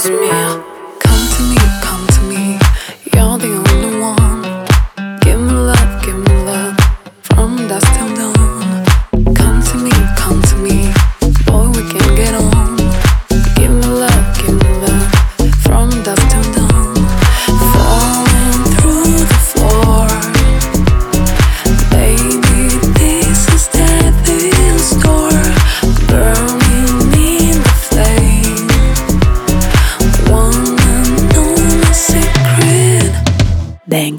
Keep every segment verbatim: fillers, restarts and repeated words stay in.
Dios mio. Come to me, come to me, you're the only one. Give me love, give me love, from dusk till dawn. Come to me, come to me, boy, we can get on. Give me love, give me love, from dusk till dawn. Falling through the floor, baby, this is devil's door. Burning in the flame, wanna know my secret. Bang.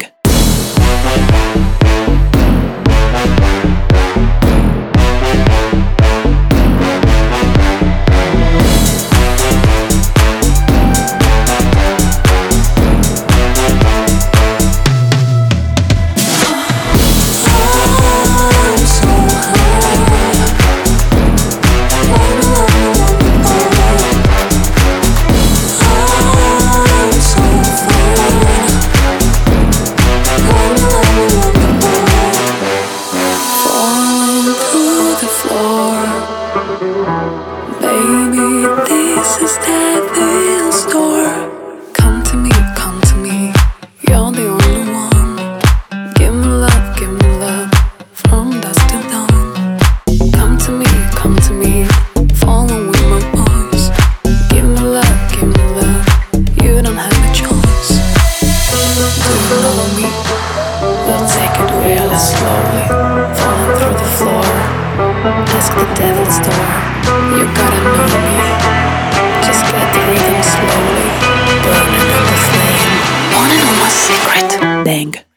Baby, this is devil's door. Come to me, come to me, you're the only one. Give me love, give me love, from dusk till dawn. Come to me, come to me, follow with my voice. Give me love, give me love, you don't have a choice. Do you know me? We'll take it really slowly, falling through the floor. Ask the devil's door. You gotta know me. Just get the rhythm slowly, burning in the flame. Wanna know my secret? Bang.